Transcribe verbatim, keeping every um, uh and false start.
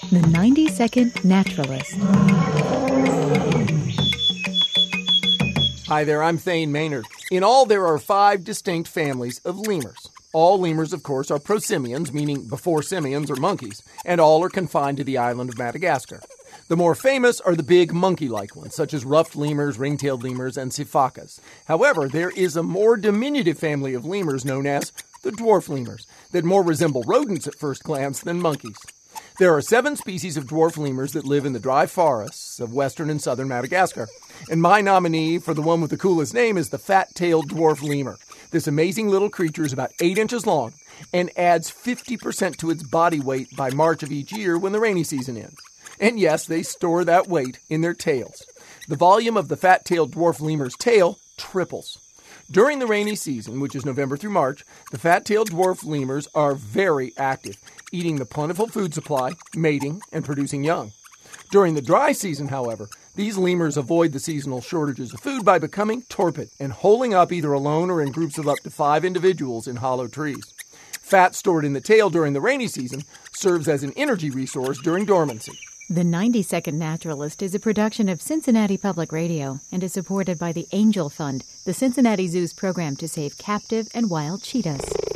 The ninety-second Naturalist. Hi there, I'm Thane Maynard. In all, there are five distinct families of lemurs. All lemurs, of course, are prosimians, meaning before simians or monkeys, and all are confined to the island of Madagascar. The more famous are the big monkey-like ones, such as ruffed lemurs, ring-tailed lemurs, and sifacas. However, there is a more diminutive family of lemurs known as the dwarf lemurs that more resemble rodents at first glance than monkeys. There are seven species of dwarf lemurs that live in the dry forests of western and southern Madagascar. And my nominee for the one with the coolest name is the fat-tailed dwarf lemur. This amazing little creature is about eight inches long and adds fifty percent to its body weight by March of each year when the rainy season ends. And yes, they store that weight in their tails. The volume of the fat-tailed dwarf lemur's tail triples. During the rainy season, which is November through March, the fat-tailed dwarf lemurs are very active, eating the plentiful food supply, mating, and producing young. During the dry season, however, these lemurs avoid the seasonal shortages of food by becoming torpid and holing up either alone or in groups of up to five individuals in hollow trees. Fat stored in the tail during the rainy season serves as an energy resource during dormancy. The ninety-second Naturalist is a production of Cincinnati Public Radio and is supported by the Angel Fund, the Cincinnati Zoo's program to save captive and wild cheetahs.